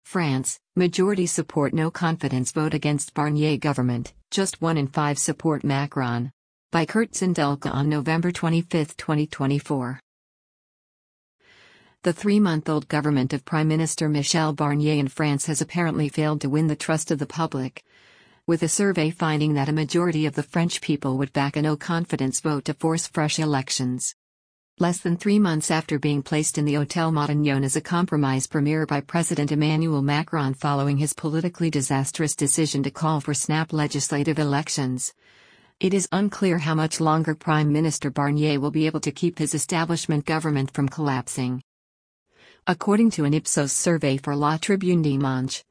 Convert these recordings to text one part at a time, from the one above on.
France, majority support no confidence vote against Barnier government, just 1 in 5 support Macron. By Kurt Sindelka on November 25, 2024. The 3-month-old government of Prime Minister Michel Barnier in France has apparently failed to win the trust of the public, with a survey finding that a majority of the French people would back a no-confidence vote to force fresh elections. Less than 3 months after being placed in the Hôtel Matignon as a compromise premier by President Emmanuel Macron following his politically disastrous decision to call for snap legislative elections, it is unclear how much longer Prime Minister Barnier will be able to keep his establishment government from collapsing. According to an Ipsos survey for La Tribune Dimanche,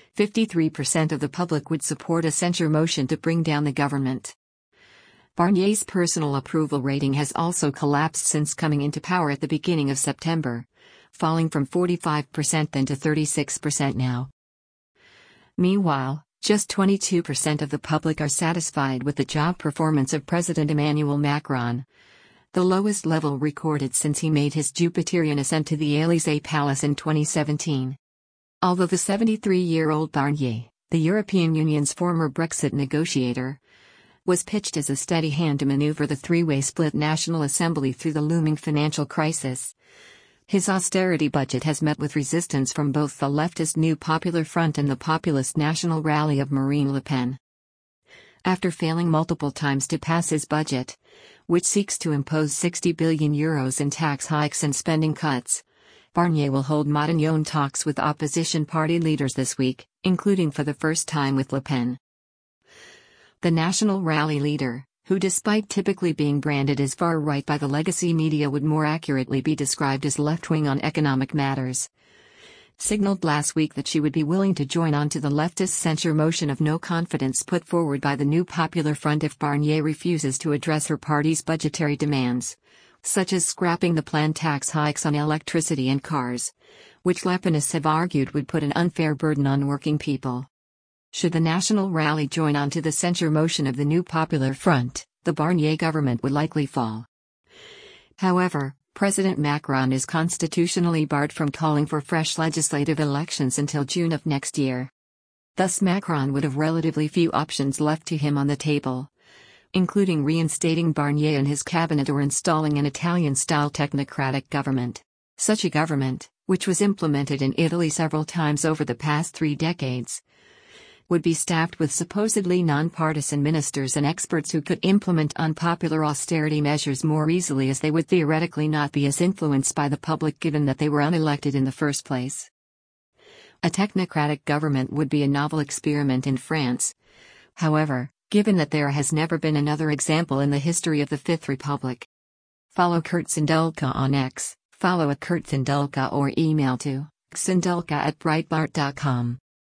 53% of the public would support a censure motion to bring down the government. Barnier's personal approval rating has also collapsed since coming into power at the beginning of September, falling from 45% then to 36% now. Meanwhile, just 22% of the public are satisfied with the job performance of President Emmanuel Macron, the lowest level recorded since he made his Jupiterian ascent to the Élysée Palace in 2017. Although the 73-year-old Barnier, the European Union's former Brexit negotiator, was pitched as a steady hand to maneuver the three-way split National Assembly through the looming financial crisis, his austerity budget has met with resistance from both the leftist New Popular Front and the populist National Rally of Marine Le Pen. After failing multiple times to pass his budget, which seeks to impose €60 billion in tax hikes and spending cuts, Barnier will hold Matignon talks with opposition party leaders this week, including for the first time with Le Pen. The National Rally leader, who despite typically being branded as far-right by the legacy media would more accurately be described as left-wing on economic matters, signaled last week that she would be willing to join on to the leftist censure motion of no confidence put forward by the New Popular Front if Barnier refuses to address her party's budgetary demands, such as scrapping the planned tax hikes on electricity and cars, which Le Penists have argued would put an unfair burden on working people. Should the National Rally join on to the censure motion of the New Popular Front, the Barnier government would likely fall. However, President Macron is constitutionally barred from calling for fresh legislative elections until June of next year. Thus Macron would have relatively few options left to him on the table, including reinstating Barnier in his cabinet or installing an Italian-style technocratic government. Such a government, which was implemented in Italy several times over the past 3 decades, would be staffed with supposedly non-partisan ministers and experts who could implement unpopular austerity measures more easily as they would theoretically not be as influenced by the public given that they were unelected in the first place. A technocratic government would be a novel experiment in France, however, given that there has never been another example in the history of the Fifth Republic. Follow Kurt Sindelka on X, follow @KurtSindelka or email to sindelka@breitbart.com.